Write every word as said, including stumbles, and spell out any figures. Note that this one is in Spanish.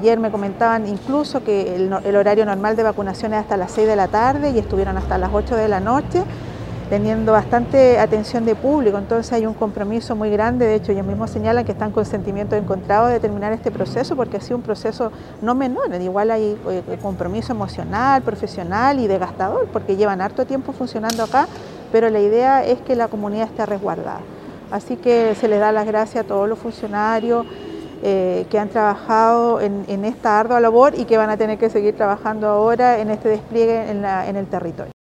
ayer me comentaban incluso que el, el horario normal de vacunación es hasta las seis de la tarde y estuvieron hasta las ocho de la noche, teniendo bastante atención de público, entonces hay un compromiso muy grande. De hecho ellos mismos señalan que están con sentimientos encontrados de terminar este proceso porque ha sido un proceso no menor, igual hay eh, compromiso emocional, profesional y desgastador porque llevan harto tiempo funcionando acá, pero la idea es que la comunidad esté resguardada. Así que se les da las gracias a todos los funcionarios eh, que han trabajado en, en esta ardua labor y que van a tener que seguir trabajando ahora en este despliegue en, la, en el territorio.